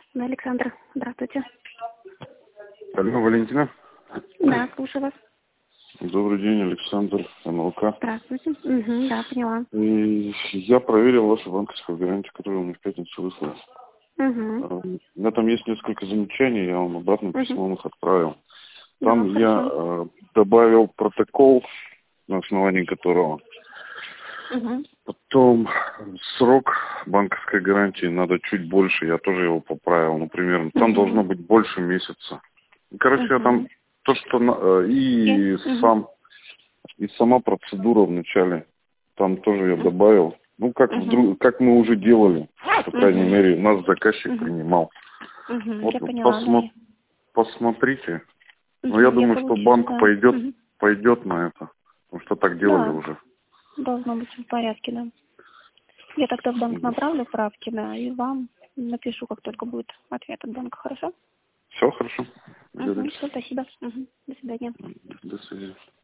Да, Александр, здравствуйте. Алло, Валентина. Да, слушаю вас. Добрый день, Александр, НЛК. Здравствуйте. Да, поняла. И я проверил вашу банковскую гарантию, которую вы мне в пятницу выслали. У меня там есть несколько замечаний, я вам обратным письмом их отправил. Там Да, я добавил протокол, на основании которого потом срок банковской гарантии надо чуть больше, я тоже его поправил, ну, примерно. Там должно быть больше месяца. Короче, я там то, что и сама процедура вначале, там тоже я добавил. Ну, как как мы уже делали, по крайней мере, нас заказчик принимал. Вот, я поняла, посмотрите. Но я думаю, что банк пойдет на это, потому что так делали уже. Должно быть в порядке, да. Я тогда в банк направлю правки, да, и вам напишу, как только будет ответ от банка, хорошо? Все хорошо. Все, спасибо. До свидания. До свидания.